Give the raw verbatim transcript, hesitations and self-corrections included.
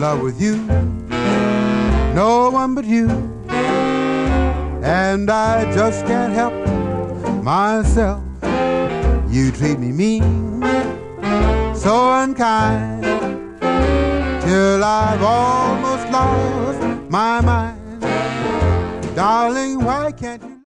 love with you, no one but you. And I just can't help myself. You treat me mean, so unkind, till I've almost lost my mind. Darling, why can't you